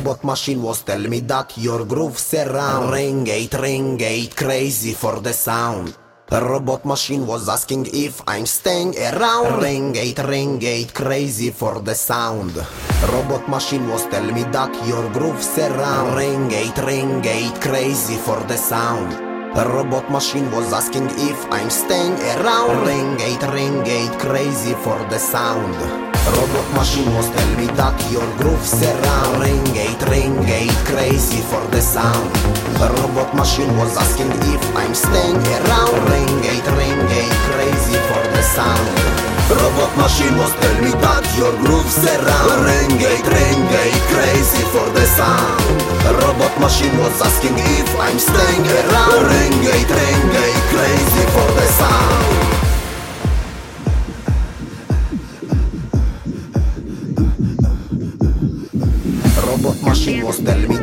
Robot machine was tell me that your grooves around. Ring eight, crazy for the sound. The robot machine was asking if I'm staying around. Ring eight, crazy for the sound. Robot machine was tell me that your grooves around. Ring eight, crazy for the sound. The robot machine was asking if I'm staying around. Ring eight, crazy for the sound. Robot machine was tell me that your grooves around. Ring eight, crazy for the sound. The robot machine was asking if I'm staying around. Ring eight, crazy for the sound. Robot machine was tell me that your grooves around. Ring eight, crazy for the sound. The robot machine was asking if I'm staying around. Ring eight, crazy for the sound. Robot machine was tell me